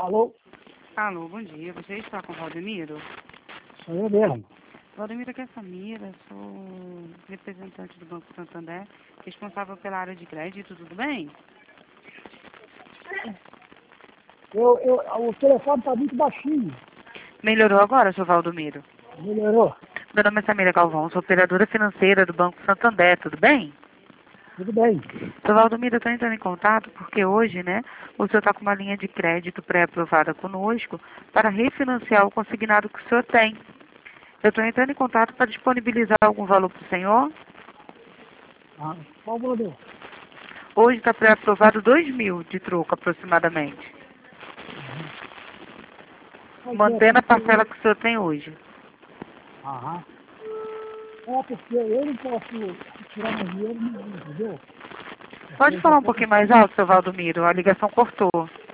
Alô? Alô, bom dia. Você está com o Valdemiro? Sou eu mesmo. Valdemiro, aqui é Samira, sou representante do Banco Santander, responsável pela área de crédito, tudo bem? O telefone está muito baixinho. Melhorou agora, seu Valdomiro? Melhorou? Meu nome é Samira Galvão, sou operadora financeira do Banco Santander, tudo bem? Tudo bem. Seu Valdomiro, eu estou entrando em contato porque hoje, né, o senhor está com uma linha de crédito pré-aprovada conosco para refinanciar o consignado que o senhor tem. Eu estou entrando em contato para disponibilizar algum valor para o senhor. Ah, qual o valor? Hoje está pré-aprovado 2.000 de troco, aproximadamente. Mas Mantendo a parcela que o senhor tem hoje. Aham. É porque eu não posso tirar meu dinheiro, não, entendeu? Pode Porque já falar um tem pouquinho mais alto, seu Valdomiro? A ligação cortou.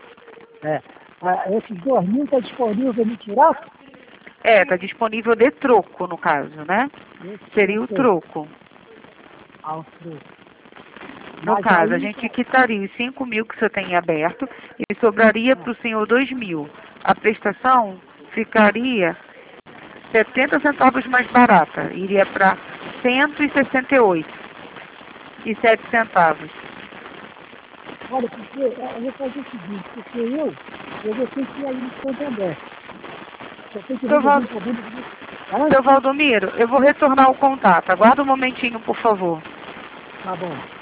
esses 2.000 está disponível para me tirar? É, está disponível de troco, no caso, né? Seria o Eu sei. troco. Ah, o troco. No Mas caso, a aí, gente quitaria os 5.000 que o senhor tem em aberto e sobraria para o senhor 2.000. A prestação ficaria 70 centavos mais barata. Iria para 168,07 centavos. olha, porque eu vou fazer o seguinte, porque eu vou ter que ir aí no Santander. Eu tenho que Seu, resolver Val... um problema. Seu Antes, Valdomiro, eu vou retornar o contato. Aguarda um momentinho, por favor. tá bom.